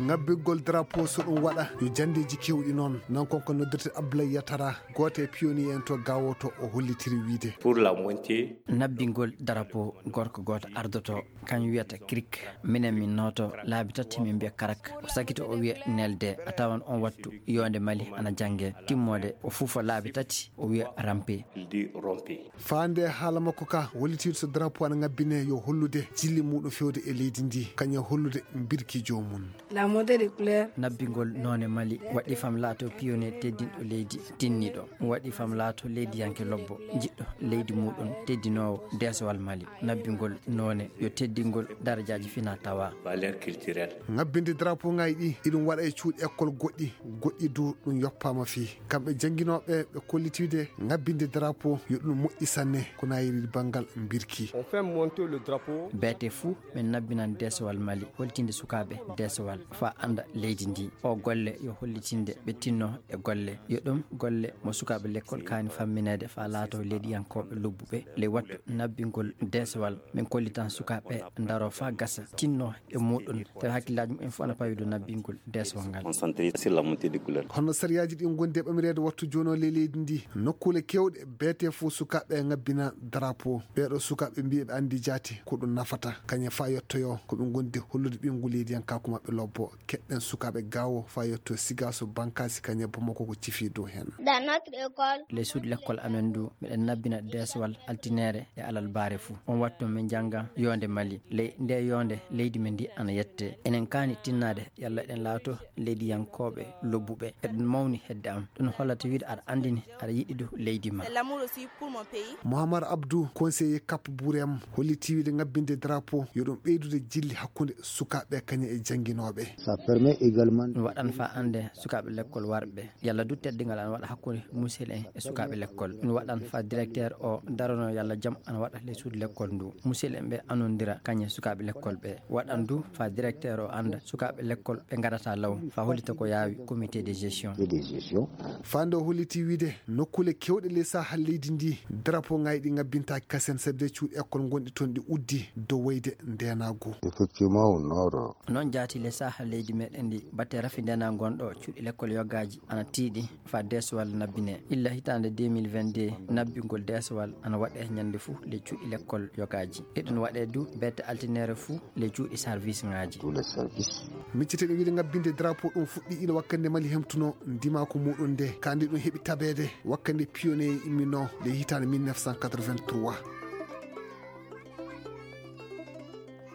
ngabbigol drapeau so ɗum waɗa yo jandeji kewɗi noon nan konko noddirte Ablaye Yatara gote pioni en to gawoto o hollitiri wiide pour la montée nabbingol drapeau gorko goto ardoto kañ wiyata krik minen min noto laabi tati min mbiya karak o sakito o wiya nelde a tawan on wattu yonde Mali ana jangue timmode o fuufa laabi tati o wiya rampe il dit romper fande haala makko ka hollitiri so drapeau ana ngabbine yo hollude jilli muɗum fewde e leydi ndi kañum hollude birki jomum la montée des couleurs nabbingol none Mali waɗi fam laato pionnier teddinɗo leydi tinniɗo waɗi fam laato leydi yanke lobbo jiɗɗo leydi muɗum teddinowo desowal Mali nabbingol none yo teddingol darajaji fina tawa valeur culturelle ngabbinde drapeau ngaji ɗi iɗum waɗa e cuuɗi école goɗɗi du ɗum yoppama fi kamɓe janguinoɓe ɓe kollitide ngabbinde drapeau yo ɗum moƴƴi sanne ko nayiri banggal birki on fait monter le drapeau beete fou min nabbinan desowal Mali holtinde sukaɓe desowal fa anda leydi ndi o golle yo hollitinde ɓe tinno e golle yo ɗum golle mo sukaɓe l'école kani famminede fa laato leydi yankoɓe lobbuɓe le wattu nabbingol desowal min kollitan sukaɓe daro fa gasa tinno e muɗum tawi hakkillaji mum en fof ana pawi do nabbingol desowal ngal concentré sur la montée des couleurs hono sariyaji ɗi gondi e ɓamirede wattu joni o leydi ndi nokkule kewɗe beete fo sukaɓe ngabbina drapeau ɓeɗo sukaɓe mbiya ɓe andi jaati ko ɗum nafata kañum fa yettoyo koɓe gondi hollude ɓingu leydi yankaku mabɓe lobbo keɓɓen sukaɓe gawo fa yetto sigaso bankasi kañum bomako ko cifi dow hen dans notre école les suuɗi l'école amen du miɗen nabbina desowal altinere e alal baare fou on wattu min jangga yonde Mali nde yonde leydi men ndi ana yette enen kani tinnade yalla eɗen laato leydi yankoɓe lobbuɓe eɗen mawni hedde am ɗum hollata wiide aɗa andini aɗa yiɗidu leydi ma l'amour aussi pour mon pays Mouhammad Abdou conseiller Cap Bourem holliti wiide ngabbinde drapeau yo ɗum ɓeydude jilli hakkude sukaɓe kañum e janguinoɓe ça permet également ɗum waɗan fa ande sukaɓe l'école warɓe yalla du teddigal ana waɗa hakkude musidɗo en e sukaɓe l'école ɗum waɗan fa directeur o darano yalla jaam ana waɗa les suudu l'école ndu musidɗo en ɓe anodira kañum sukaɓe l'école ɓe waɗan du fa directeur o anda sukaɓe l'école ɓe gadata law fa hollita ko yawi comité de gestion fande o holliti wiide nokkule kewɗe le sahal leydi ndi drapeau ngaji ɗi ngabbintaki kasen sabde cuuɗi école gonɗi toon ɗi uddi dow wayde ndenago effectivement nord noon jaati le sahal leydi meɗen ndi batte rafi ndena gonɗo cuuɗi l'école yoggaji ana tiiɗi fa desowal nabbine illa hitande 2022 nabbingol desowal ana waɗe ñande fou le cuuɗi l'école yoggaji eɗen waɗe du bette altinere fou le cuuɗi service ngaji micciteɗe wiide ngabbinde drapeau ɗum fuɗɗi ina wakkande Mali hemtuno ndimako muɗum nde kandi ɗum heeɓi tabede wakkande pionnier immino le hitande 1983